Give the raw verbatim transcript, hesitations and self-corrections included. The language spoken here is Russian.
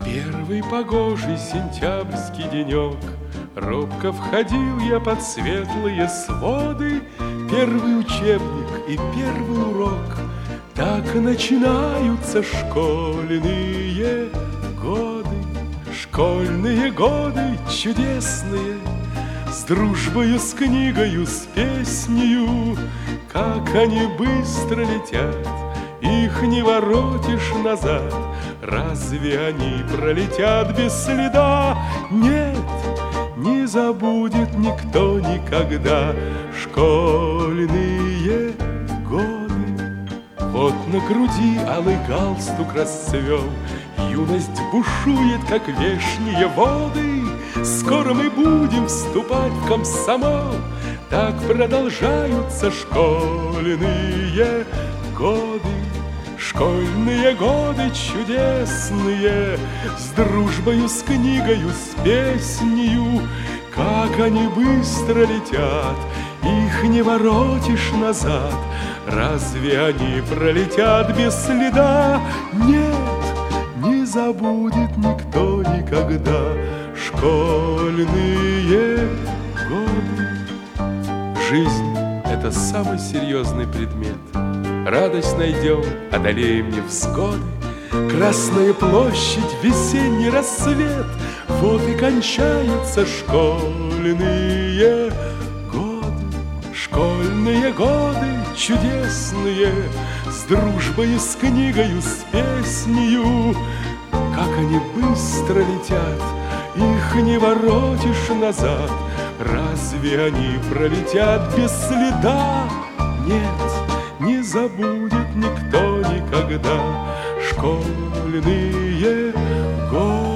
Первый погожий сентябрьский денек, робко входил я под светлые своды. Первый учебник и первый урок, так начинаются школьные годы. Школьные годы чудесные, с дружбою, с книгою, с песнею. Как они быстро летят, их не воротишь назад. Разве они пролетят без следа? Нет, не забудет никто никогда школьные годы. Вот на груди алый галстук расцвел, юность бушует, как вешние воды. Скоро мы будем вступать в комсомол. Так продолжаются школьные годы. Школьные годы чудесные, с дружбою, с книгою, с песнею. Как они быстро летят, их не воротишь назад. Разве они пролетят без следа? Нет, не забудет никто никогда школьные годы. Жизнь — это самый серьезный предмет. Радость найдем, одолеем невзгоды. Красная площадь, весенний рассвет. Вот и кончаются школьные годы. Школьные годы чудесные, с дружбою, с книгою, с песнею. Как они быстро летят, их не воротишь назад. Разве они пролетят без следа? Нет, не забудет никто никогда школьные годы.